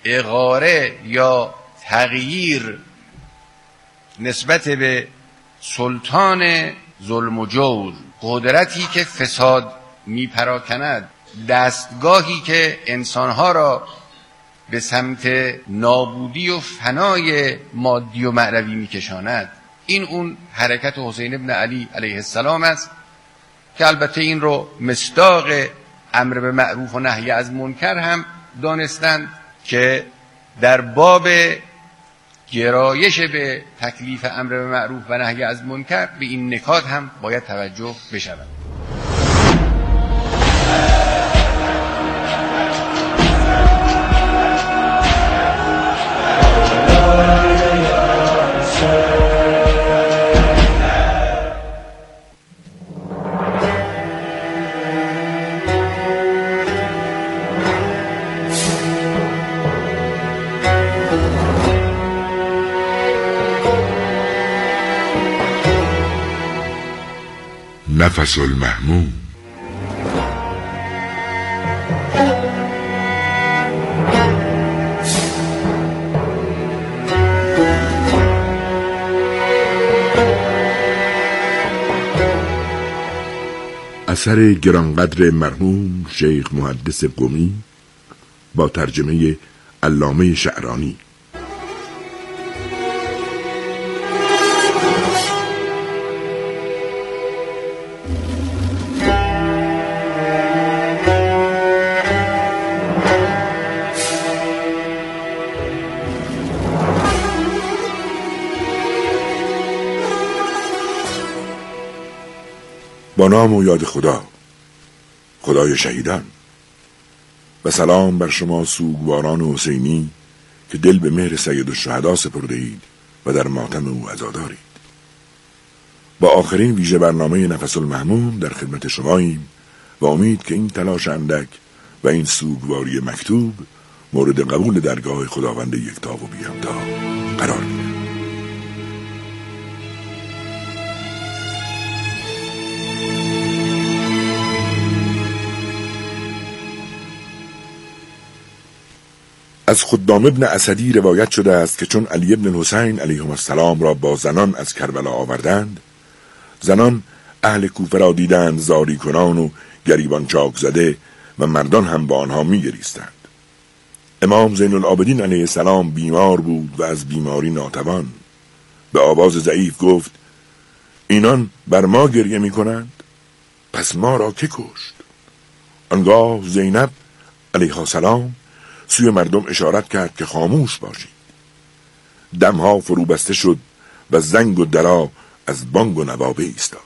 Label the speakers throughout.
Speaker 1: اغاره یا تغییر نسبت به سلطان ظلم و جور، قدرتی که فساد میپراکند، دستگاهی که انسانها را به سمت نابودی و فنای مادی و معنوی میکشاند، این اون حرکت حسین ابن علی علیه السلام است که البته این رو مصداق امر به معروف و نهی از منکر هم دانستند که در باب گرایش به تکلیف امر به معروف و نهی از منکر به این نکات هم باید توجه بشود.
Speaker 2: نفس المهموم. اثر گرانقدر مرحوم شیخ محدث قمی با ترجمه علامه شعرانی. با نام و یاد خدا، خدای شهیدان، و سلام بر شما سوگواران حسینی که دل به مهر سید الشهدا سپرده اید و در ماتم او عزادارید. با آخرین ویژه برنامه نفس المهموم در خدمت شماییم و امید که این تلاش اندک و این سوگواری مکتوب مورد قبول درگاه خداوند یکتا و بی همتا قرار گیرد. از خدام ابن اسدی روایت شده است که چون علی ابن الحسین علیهم السلام را با زنان از کربلا آوردند، زنان اهل کوفه را دیدند زاری کنان و گریبان چاک زده و مردان هم با آنها می گریستند. امام زین العابدین علیه السلام بیمار بود و از بیماری ناتوان. به آواز ضعیف گفت: اینان بر ما گریه می کنند، پس ما را که کشت؟ آنگاه زینب علیها السلام سوی مردم اشارت کرد که خاموش باشید. دمها فرو بسته شد و زنگ و درا از بانگ و نوا ایستاد.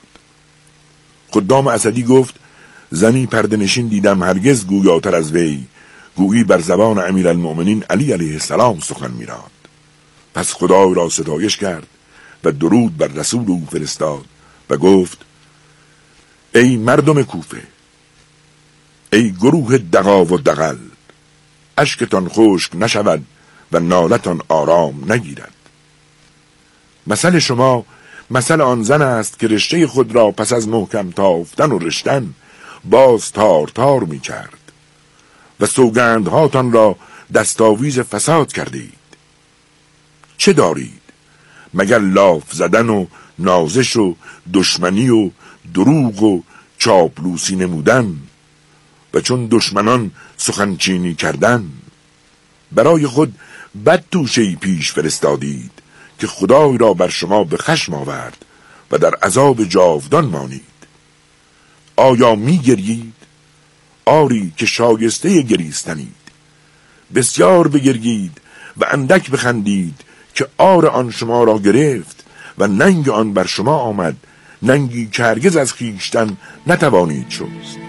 Speaker 2: خدام اسدی گفت: زنی پرده نشین دیدم هرگز گویاتر از وی، گویی بر زبان امیرالمؤمنین علی علیه السلام سخن می‌راند. پس خدای را ستایش کرد و درود بر رسول او فرستاد و گفت: ای مردم کوفه، ای گروه دغا و دغل، اشکتان خشک نشود و نالتان آرام نگیرد. مثل شما مثل آن زن است که رشته خود را پس از محکم تافتن و رشتن باز تار تار می کرد و سوگندهاتان را دستاویز فساد کردید. چه دارید مگر لاف زدن و نازش و دشمنی و دروغ و چاپلوسی نمودن و چون دشمنان سخنچینی کردن، برای خود بد توشه‌ای پیش فرستادید که خدای را بر شما به خشم آورد و در عذاب جاودان مانید. آیا می گرید؟ آری که شایسته گریستنید. بسیار بگرید و اندک بخندید که آر آن شما را گرفت و ننگ آن بر شما آمد، ننگی که هرگز از خویشتن نتوانید شست.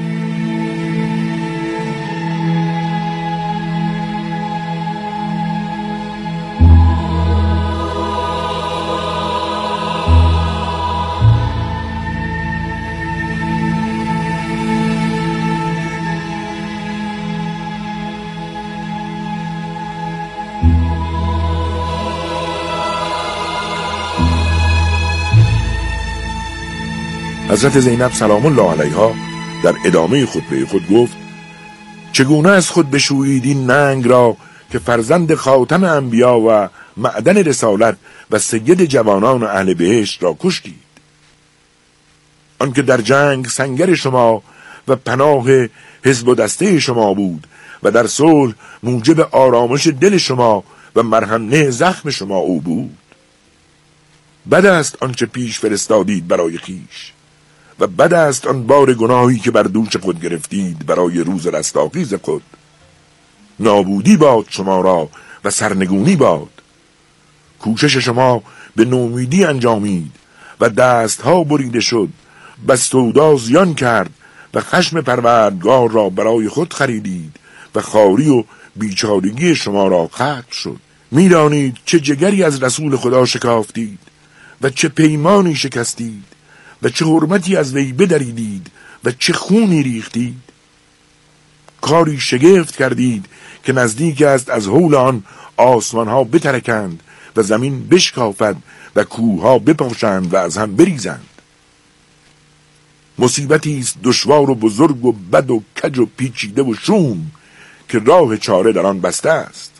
Speaker 2: حضرت زینب سلام الله علیها در ادامه خطبه خود گفت: چگونه از خود بشویید این ننگ را که فرزند خاتم انبیا و معدن رسالت و سید جوانان اهل بهشت را کشتید. آنکه در جنگ سنگر شما و پناه حزب و دسته شما بود و در صلح موجب آرامش دل شما و مرهمه زخم شما او بود. بد است آنچه پیش فرستادید برای خیش و بد است آن بار گناهی که بر دوش خود گرفتید برای روز رستاخیز خود. نابودی باد شما را و سرنگونی باد. کوشش شما به نومیدی انجامید و دستها بریده شد، بس سودا زیان کرد و خشم پروردگار را برای خود خریدید و خواری و بیچارگی شما را ختم شد. می‌دانید چه جگری از رسول خدا شکافتید و چه پیمانی شکستید و چه حرمتی از وی بدریدید و چه خونی ریختید. کاری شگفت کردید که نزدیک است از هول آن آسمان‌ها بترکند و زمین بشکافد و کوه‌ها بپاشند و از هم بریزند. مصیبتی است دشوار و بزرگ و بد و کج و پیچیده و شوم که راه چاره در آن بسته است.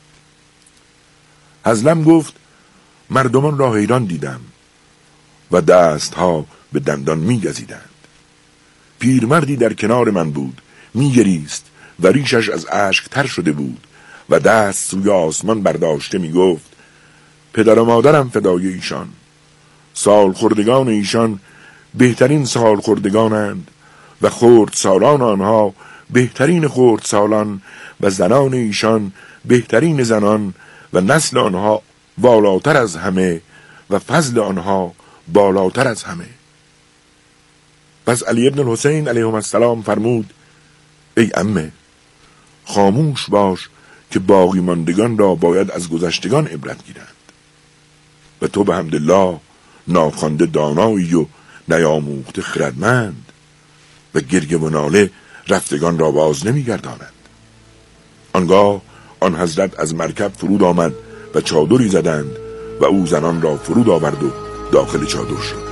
Speaker 2: حزلم گفت مردمان را حیران دیدم و دستها به دندان می‌گزیدند. پیرمردی در کنار من بود، می‌گریست و ریشش از اشک تر شده بود و دست سوی آسمان برداشته می‌گفت پدر و مادرم فدای ایشان. سالخوردگان ایشان بهترین سالخوردگانند و خردسالان آنها بهترین خردسالان و زنان ایشان بهترین زنان و نسل آنها بالاتر از همه و فضل آنها بالاتر از همه. پس علی ابن الحسین علیه السلام فرمود ای عمه، خاموش باش که باقی ماندگان را باید از گذشتگان عبرت گیرند و تو به حمدالله ناخوانده دانایی و نیاموخته خردمند و گریه و ناله رفتگان را باز نمیگرداند. آنگاه آن حضرت از مرکب فرود آمد و چادری زدند و او زنان را فرود آورد و داخل چادر شد.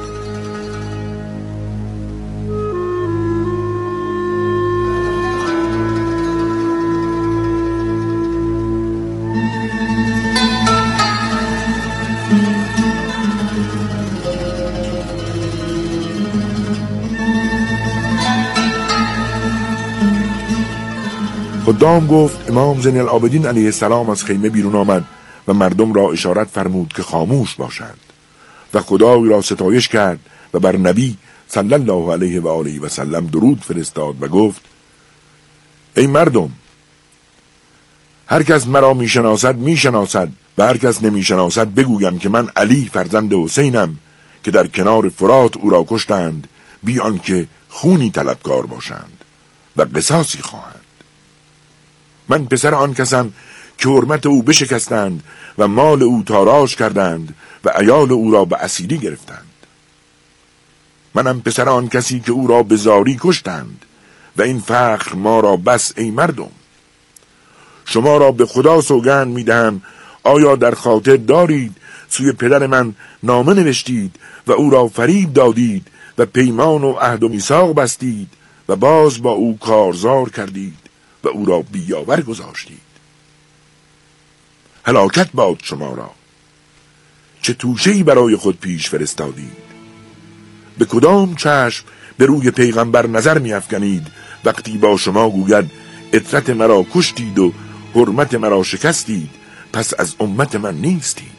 Speaker 2: خدام گفت امام زین العابدین علیه السلام از خیمه بیرون آمد و مردم را اشارت فرمود که خاموش باشند و خدای را ستایش کرد و بر نبی صلی الله علیه و آله و سلم درود فرستاد و گفت ای مردم، هر کس مرا میشناسد میشناسد و هر کس نمیشناسد بگویم که من علی فرزند حسینم که در کنار فرات او را کشتند بی آنکه خونی طلبکار باشند و قصاصی خواهند. من پسر آن کسم که حرمت او بشکستند و مال او تاراج کردند و عیال او را به اسیری گرفتند. منم پسر آن کسی که او را به زاری کشتند و این فخر ما را بس ای مردم. شما را به خدا سوگند میدهم آیا در خاطر دارید سوی پدر من نامه نوشتید و او را فریب دادید و پیمان و عهد و میثاق بستید و باز با او کارزار کردید و او را بیاور گذاشتید؟ هلاکت باد شما را. چه توشه‌ای برای خود پیش فرستادید؟ به کدام چشم به روی پیغمبر نظر می‌افکنید وقتی با شما گوید عترت مرا کشتید و حرمت مرا شکستید، پس از امت من نیستید؟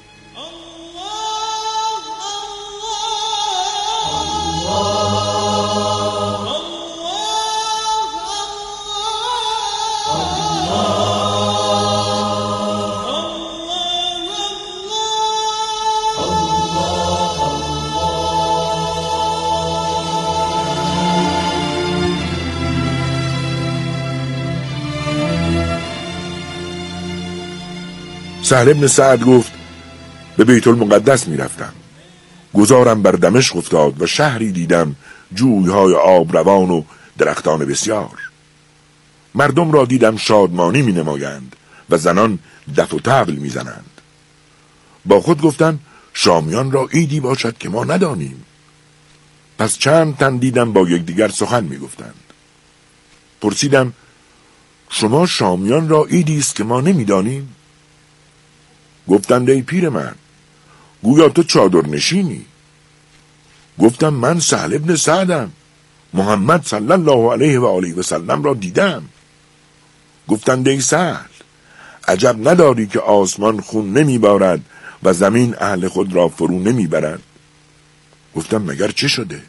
Speaker 2: سهل ابن سعد گفت به بیت المقدس می رفتم. گذارم بر دمشق افتاد و شهری دیدم جویهای آب روان و درختان بسیار. مردم را دیدم شادمانی می نمایند و زنان دف و طبل می زنند. با خود گفتم شامیان را عیدی باشد که ما ندانیم. پس چند تن دیدم با یکدیگر سخن می گفتند. پرسیدم شما شامیان را عیدی است که ما نمیدانیم؟ گفتند ای پیرمرد، گویا تو چادر نشینی. گفتم من سهل ابن سعدم، محمد صلی الله علیه و آله و سلم را دیدم. گفتند ای سهل، عجب نداری که آسمان خون نمیبارد و زمین اهل خود را فرو نمیبرد؟ گفتم مگر چه شده؟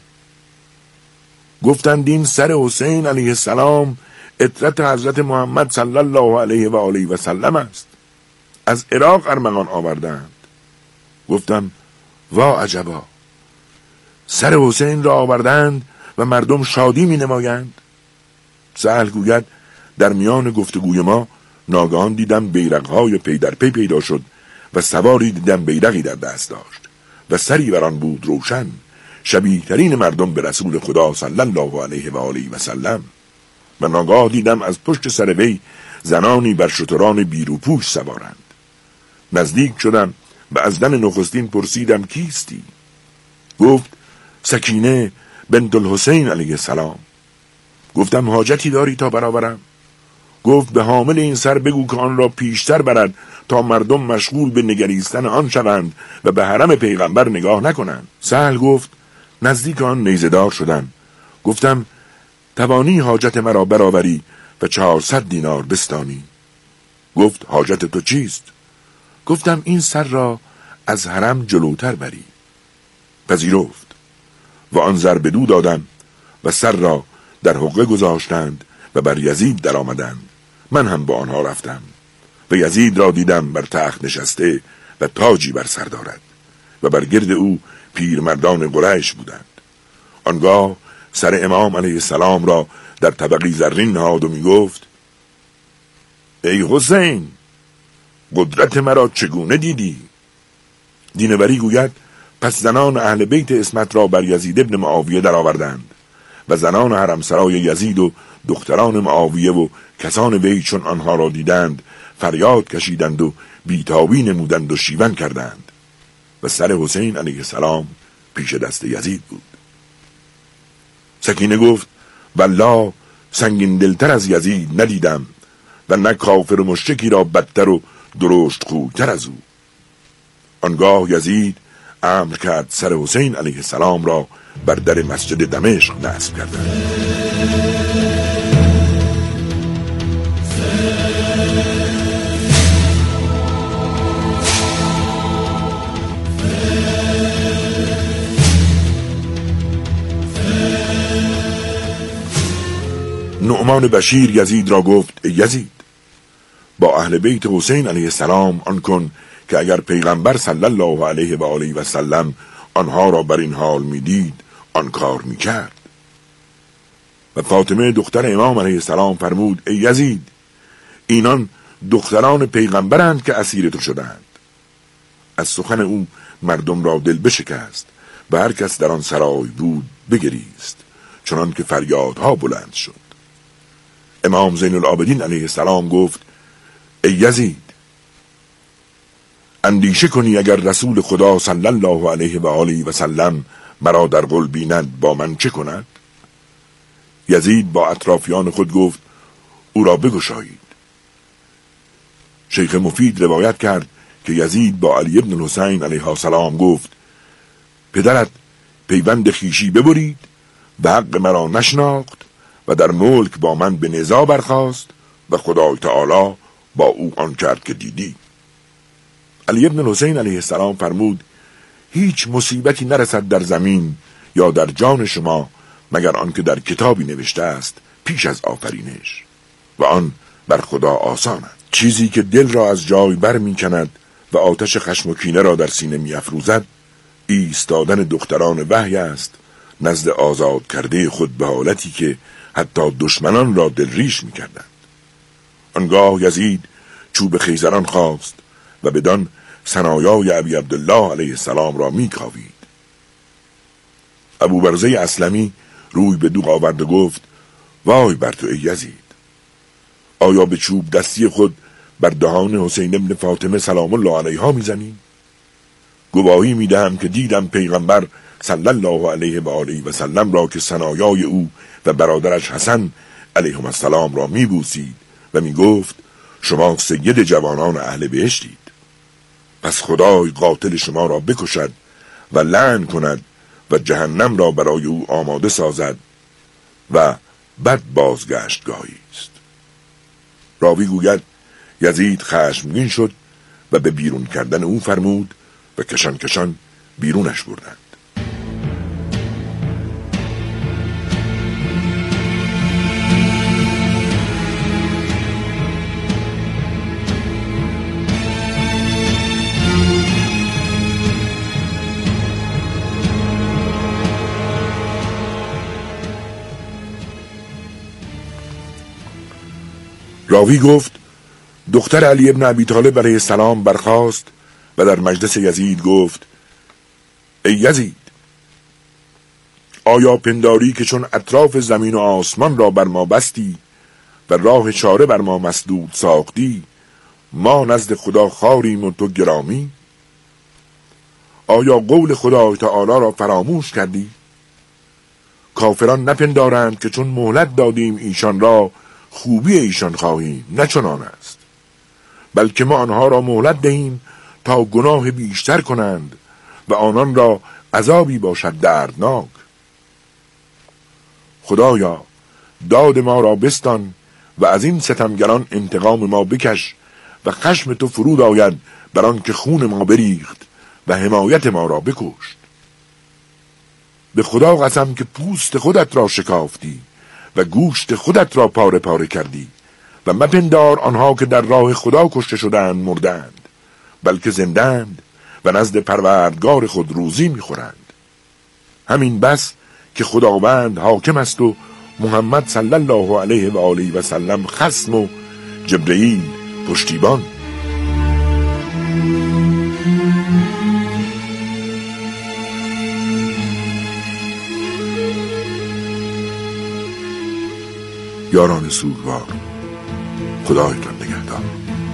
Speaker 2: گفتند این سر حسین علیه السلام عطرت حضرت محمد صلی الله علیه و آله و سلم است، از عراق ارمغان آوردند. گفتم وا عجبا، سر حسین را آوردند و مردم شادی می نمایند. سهل گوید در میان گفتگوی ما ناگهان دیدم بیرق‌های پی در پی پیدا شد و سواری دیدم بیرقی در دست داشت و سری بر آن بود روشن، شبیه ترین مردم به رسول خدا صلی الله علیه و آله و سلم. و ناگاه دیدم از پشت سر وی زنانی بر شتران بیروپوش سوارند. نزدیک شدم و از دم نخستین پرسیدم کیستی؟ گفت سکینه بنت الحسین علیه السلام. گفتم حاجتی داری تا برآورم؟ گفت به حامل این سر بگو که آن را پیشتر برد تا مردم مشغول به نگریستن آن شوند و به حرم پیغمبر نگاه نکنند. سهل گفت نزدیک آن نیزه‌دار شدم. گفتم توانی حاجت مرا برآوری و 400 دینار بستانی؟ گفت حاجت تو چیست؟ گفتم این سر را از حرم جلوتر بری. پذیرفت و آن زر بدو دادم و سر را در حقه گذاشتند و بر یزید در آمدند. من هم با آنها رفتم و یزید را دیدم بر تخت نشسته و تاجی بر سر دارد و بر گرد او پیرمردان قریش بودند. آنگاه سر امام علیه السلام را در طبقی زرین نهاد و می گفت ای حسین، قدرت مرا چگونه دیدی؟ دینوری گوید پس زنان اهل بیت اسمت را بر یزید ابن معاویه در آوردند و زنان حرمسرای یزید و دختران معاویه و کسان وی چون آنها را دیدند فریاد کشیدند و بیتابی نمودند و شیون کردند و سر حسین علیه السلام پیش دست یزید بود. سکینه گفت والله سنگین دلتر از یزید ندیدم و نه کافر و مشرکی را بدتر و درشت خوتر از او. آنگاه یزید امر کرد سر حسین علیه السلام را بر در مسجد دمشق نصب کردند. نعمان بشیر یزید را گفت ای یزید، با اهل بیت حسین علیه السلام آن کن که اگر پیغمبر صلی الله علیه و آله و سلم آنها را بر این حال میدید آن کار میکرد. و فاطمه دختر امام علیه السلام فرمود ای یزید، اینان دختران پیغمبرند که اسیر تو شدند. از سخن او مردم را دل بشکست و هر کس در آن سرای بود بگریست، چنان که فریادها بلند شد. امام زین العابدین علیه السلام گفت ای یزید، اندیشه کنی اگر رسول خدا صلی الله علیه و آله و سلم مرا در قل بیند با من چه کند؟ یزید با اطرافیان خود گفت او را بگشایید. شیخ مفید روایت کرد که یزید با علی ابن الحسین علیه السلام گفت پدرت پیوند خویشی ببرید و حق مرا نشناخت و در ملک با من به نزاع برخاست و خدای تعالی با او آن کرد که دیدی. علی ابن الحسین علیه السلام فرمود هیچ مصیبتی نرسد در زمین یا در جان شما مگر آنکه در کتابی نوشته است پیش از آفرینش و آن بر خدا آسان است. چیزی که دل را از جای بر می کند و آتش خشم و کینه را در سینه می افروزد ایستادن دختران وحی است نزد آزاد کرده خود به حالتی که حتی دشمنان را دلریش می کردند. آنگاه یزید چوب خیزران خواست و بدان ثنایای ابی عبدالله علیه السلام را می کاوید. ابو برزه اسلمی روی به دوغ آورد و گفت وای بر تو ای یزید، آیا به چوب دستی خود بر دهان حسین ابن فاطمه سلام الله علیها میزنی؟ گواهی میدهم که دیدم پیغمبر صلی الله علیه و آله و سلم را که ثنایای او و برادرش حسن علیهم السلام را میبوسید و می گفت شما سید جوانان اهل بهشتید. پس خدای قاتل شما را بکشد و لعن کند و جهنم را برای او آماده سازد و بد بازگشتگاهی است. راوی گوید یزید خشمگین شد و به بیرون کردن او فرمود و کشان کشان بیرونش بردند. راوی گفت دختر علی ابن ابی طالب علیه السلام برخاست و در مجلس یزید گفت ای یزید، آیا پنداری که چون اطراف زمین و آسمان را بر ما بستی و راه چاره بر ما مسدود ساختی ما نزد خدا خاریم و تو گرامی؟ آیا قول خدای تعالی را فراموش کردی؟ کافران نپندارند که چون مهلت دادیم ایشان را خوبی ایشان خواهیم، نه چنان است، بلکه ما آنها را مهلت دهیم تا گناه بیشتر کنند و آنان را عذابی باشد دردناک. خدایا داد ما را بستان و از این ستمگران انتقام ما بکش و خشم تو فرود آید بر آن که خون ما بریخت و حمایت ما را بکشت. به خدا قسم که پوست خودت را شکافتی و گوشت خودت را پاره پاره کردی و مپندار آنها که در راه خدا کشته شدند مردند، بلکه زندند و نزد پروردگار خود روزی میخورند. همین بس که خداوند حاکم است و محمد صلی الله علیه و آله و سلم خصم و جبرئیل پشتیبان. یاران سوگوار، خدایتان نگهدار.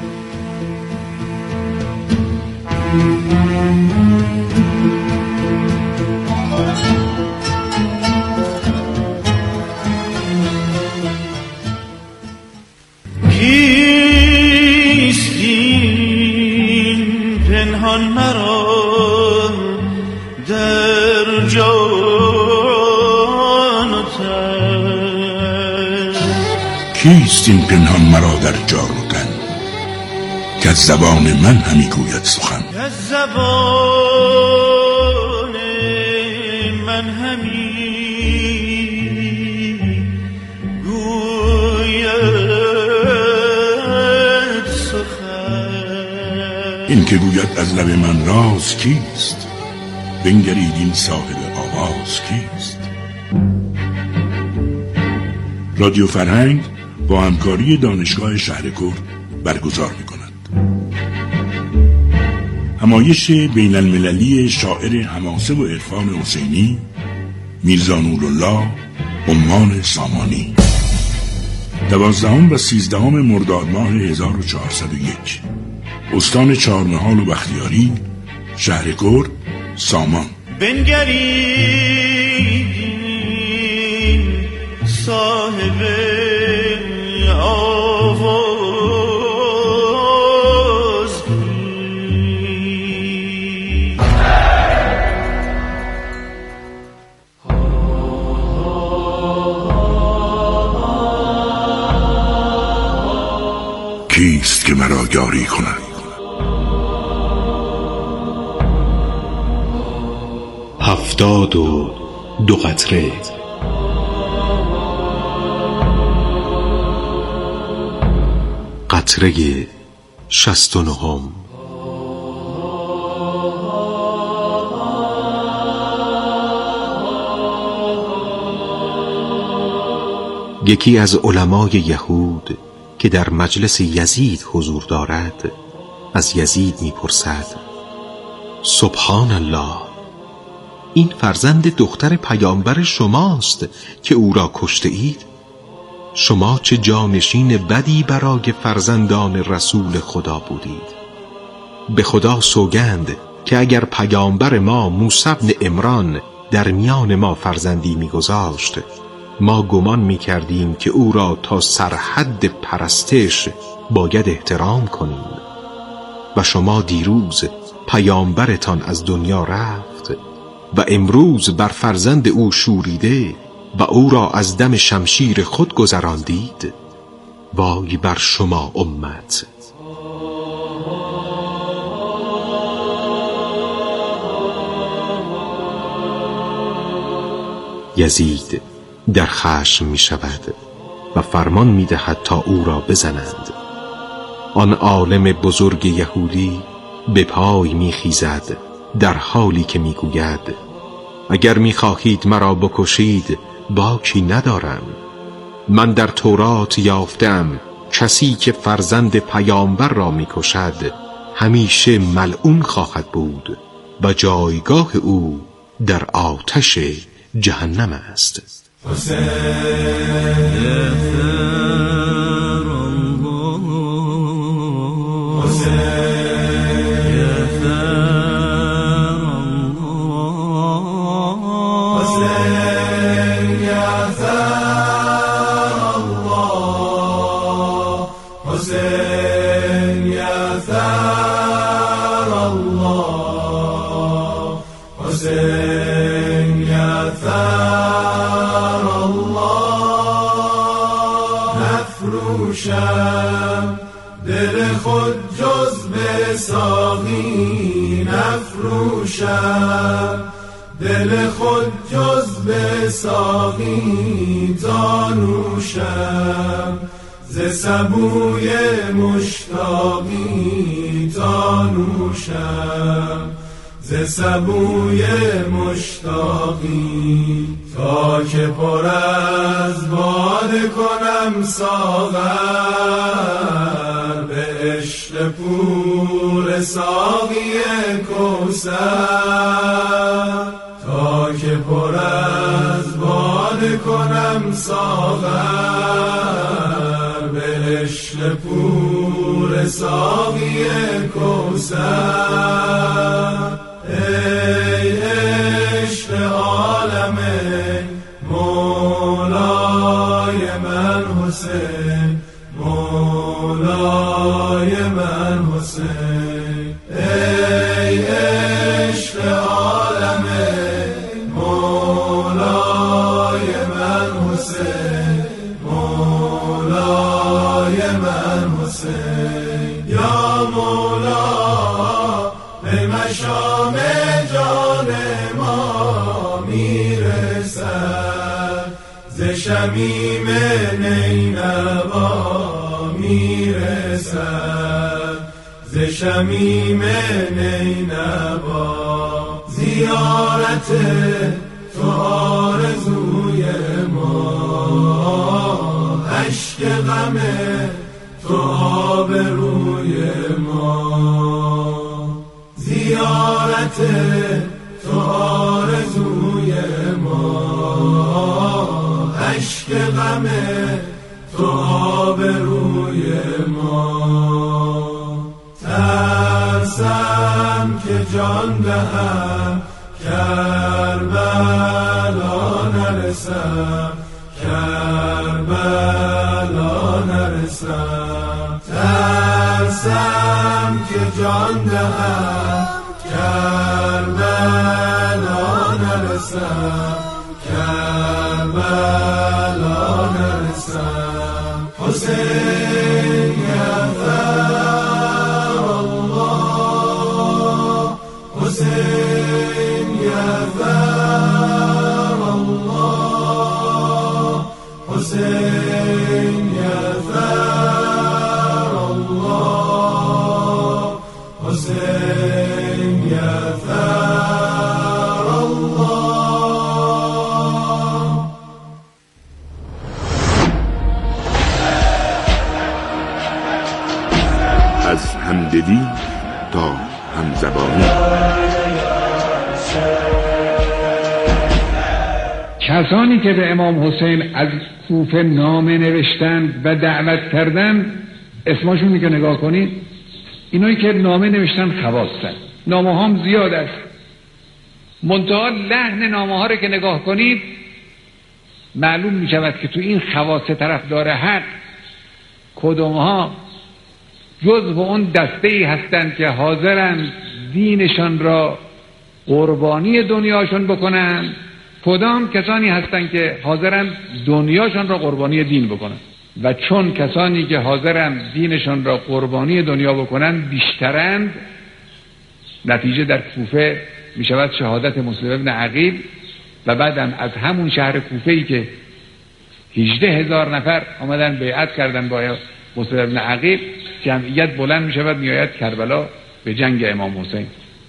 Speaker 3: کیست این پنهان مرا در جان و تن؟
Speaker 2: کیست این پنهان مرا در جان و تن که از زبان من همی گوید سخن؟
Speaker 3: از زبان من همی گوید سخن.
Speaker 2: این که گوید از لب من راز کیست؟ بنگرید این صاحب آواز کیست؟ رادیو فرهنگ با همکاری دانشگاه شهرکرد برگزار می‌کند. همایش بین المللی شاعر حماسه و عرفان حسینی میرزا نورالله عمان سامانی، 12 و 13 مرداد ماه 1401، استان چهارمحال و بختیاری، شهرکرد، سامان.
Speaker 3: بنگرید صاحب آواز
Speaker 2: کیست که مرا یاری کند؟
Speaker 4: هفتاد و دو قطره. قطره 69. یکی از علمای یهود که در مجلس یزید حضور دارد از یزید می‌پرسد سبحان الله، این فرزند دختر پیامبر شماست که او را کشته اید؟ شما چه جانشین بدی برای فرزندان رسول خدا بودید. به خدا سوگند که اگر پیامبر ما موسی بن عمران در میان ما فرزندی میگذاشت ما گمان می کردیم که او را تا سرحد پرستش باید احترام کنیم و شما دیروز پیامبرتان از دنیا رفت و امروز بر فرزند او شوریده و او را از دم شمشیر خود گذراندید. وای بر شما امت. یزید در خشم می شود و فرمان می دهد تا او را بزنند. آن عالم بزرگ یهودی به پای می خیزد در حالی که می گوید اگر می خواهید مرا بکشید باکی ندارم. من در تورات یافتم کسی که فرزند پیامبر را می کشد همیشه ملعون خواهد بود و جایگاه او در آتش جهنم است.
Speaker 3: نفروشم دل خود جز به ساقی، نفروشم دل خود جز به ساقی تا نوشم ز سبوی مشتاقی تا نوشم ز سبوی مشتاقی تا که پر از باده کنم ساغر به عشق پور ساقی کوثر تا که پر از باده کنم ساغر به عشق پور ساقی کوثر ای عشق عالم مولای من حسین، مولای من حسین ای عشق عالم مولای من حسین، مولای من حسین یا مولا به مشام جان ما میرسد ز شمیم نینوا میرسد ز شمیم نینوا زیارت تو آرزوی ما اشک غم تو آبروی ما زیارت تو آرزوی ما اشک غم تو آبروی ما ترسم که جان دهم کربلا نرسم کربلا نرسم ترسم که جان دهم کربلا نرسم کربلا نرسم حسین یغفر الله حسین یغفر الله حسین یغفر الله حسین یغفر الله.
Speaker 2: از همدلی تا همزبانی
Speaker 5: کسانی که به امام حسین از کوفه نامه نوشتند و دعوت کردند اسمشون که نگاه کنید اینایی که نامه نوشتن خواستن، نامه هم زیاد است، منتها لحن نامه ها رو که نگاه کنید معلوم می شود که تو این خواص طرفدار حق کدومها جزو اون دسته ای هستند که حاضرند دینشان را قربانی دنیاشون بکنن، کدام کسانی هستند که حاضرند دنیاشان را قربانی دین بکنن. و چون کسانی که حاضرند دینشان را قربانی دنیا بکنن بیشترند، نتیجه در کوفه می شود شهادت مسلم ابن عقیل و بعدم از همون شهر کوفه‌ای که 18,000 نفر آمدن بیعت کردن با مسلم ابن عقیل، جمعیت بلند می شود می آید کربلا به جنگ امام حسین.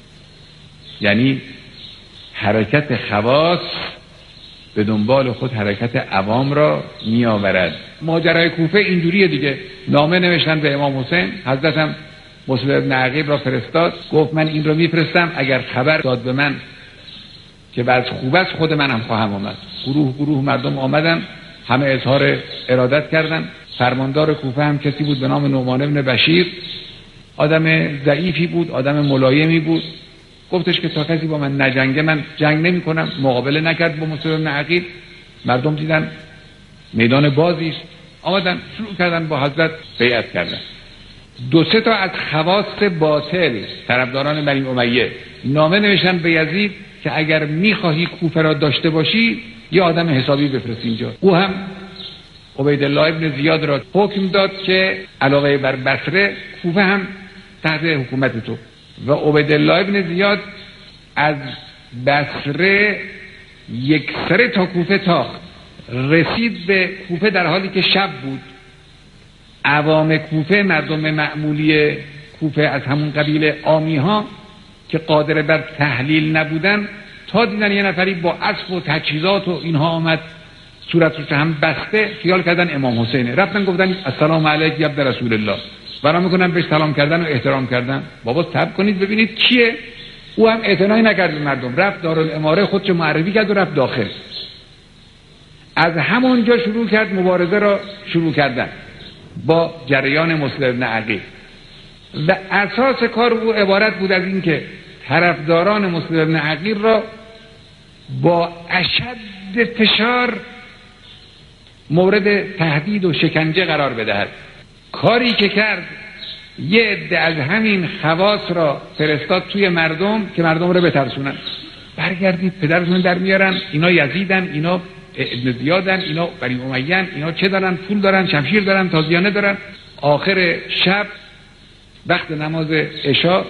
Speaker 5: یعنی حرکت خواص به دنبال خود حرکت عوام را می آورد. ماجرای کوفه اینجوریه دیگه. نامه نوشتن به امام حسین، حضرت هم مسلم ابن عقیل را فرستاد، گفت من این رو میفرستم، اگر خبر داد به من که بعد خوب است خود من هم خواهم آمد. گروه مردم آمدن، همه اظهار ارادت کردن. فرماندار کوفه هم کسی بود به نام نعمان ابن بشیر، آدم ضعیفی بود، آدم ملایمی بود. گفتش که تا کسی با من نجنگه من جنگ نمی کنم. مقابله نکرد با مسلم ابن عقیل. مردم دیدن میدان بازیش، آمدن شروع کردن با حضرت بیعت کردن. 2-3 تا از خواص باطل طرفداران بنی امیه نامه نوشتن به یزید که اگر میخواهی کوفه را داشته باشی یه آدم حسابی بفرست اینجا. او هم عبیدالله ابن زیاد را حکم داد که علاوه بر بصره، کوفه هم تحت حکومت تو. و عبیدالله ابن زیاد از بصره یک سره تا کوفه تاخت، رسید به کوفه در حالی که شب بود. عوام کوفه، مردم معمولی کوفه از همون قبیل عامی ها که قادر بر تحلیل نبودن، تا دیدن یه نفری با اسب و تجهیزات و اینها آمد، صورتش هم بسته، خیال کردن امام حسینه. رفتن گفتن السلام علیک یا عبد رسول الله، برام میکنن بهش سلام کردن و احترام کردن. بابا صبر کنید ببینید کیه. او هم اعتنایی نکرد به مردم، رفت دارالاماره خودش معرفی کرد و رفت داخل. از همونجا شروع کرد مبارزه را شروع کردن با جریان مسلم ابن عقیل. و اساس کار او عبارت بود از این که طرفداران مسلم ابن عقیل را با اشد فشار مورد تهدید و شکنجه قرار بدهد. کاری که کرد، یه عده از همین خواص را فرستاد توی مردم که مردم را بترسونن. برگردید پدرتون در میارن، اینا یزیدن، اینا ابن زیادن، اینا بنی امیه‌ن، اینا چه دارن؟ پول دارن، شمشیر دارن، تازیانه دارن. آخر شب وقت نماز عشا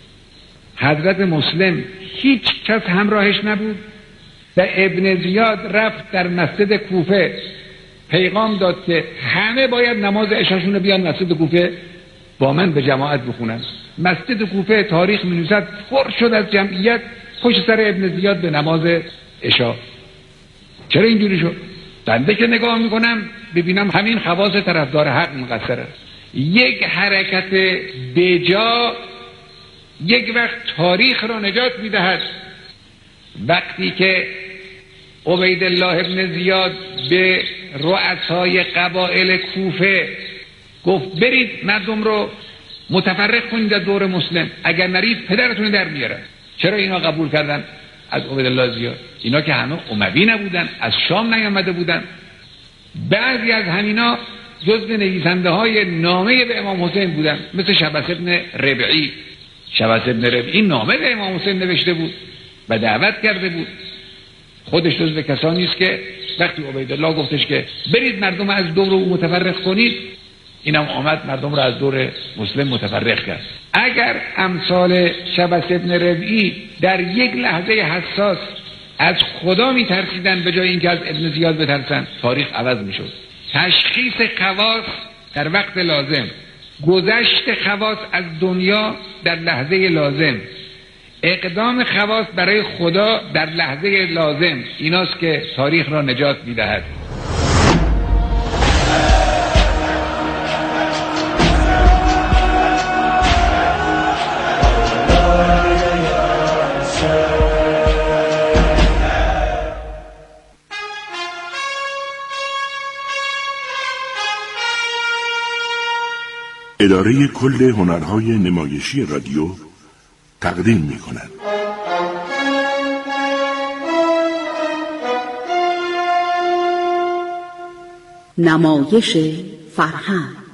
Speaker 5: حضرت مسلم هیچ کس همراهش نبود و ابن زیاد رفت در مسجد کوفه پیغام داد که همه باید نماز عشاشون رو بیان مسجد کوفه با من به جماعت بخونن. مسجد کوفه تاریخ می‌نویسد پر شد از جمعیت پشت سر ابن زیاد به نماز عشا. چرا اینجوری شد؟ بنده که نگاه میکنم ببینم همین خواص طرفدار حق مقصر است. یک حرکت بجا یک وقت تاریخ را نجات میدهد. وقتی که عبیدالله ابن زیاد به رؤسای قبایل کوفه گفت برید مردم رو متفرق کنید از دور مسلم، اگر نرید پدرتون در میارن. چرا اینا قبول کردن از عبیدالله زیاد؟ اینا که همه اموی نبودن، از شام نیامده بودن. بعضی از همینا جزو نویسنده های نامه به امام حسین بودن، مثل شبس ابن ربعی. شبس ابن ربعی نامه به امام حسین نوشته بود و دعوت کرده بود. خودش جزو کسانی است که وقتی عبیدالله گفتش که برید مردم از دور او متفرق کنید، اینم آمد مردم را از دور مسلم متفرق کرد. اگر امثال شبس ابن ربعی در یک لحظه حساس از خدا میترسیدن به جای اینکه از ابن زیاد بترسن، تاریخ عوض میشد. تشخیص خواص در وقت لازم، گذشت خواص از دنیا در لحظه لازم، اقدام خواص برای خدا در لحظه لازم، ایناست که تاریخ را نجات میدهد.
Speaker 2: اداره کل هنرهای نمایشی رادیو تقدیم می‌کند.
Speaker 6: نمایش فرهنگ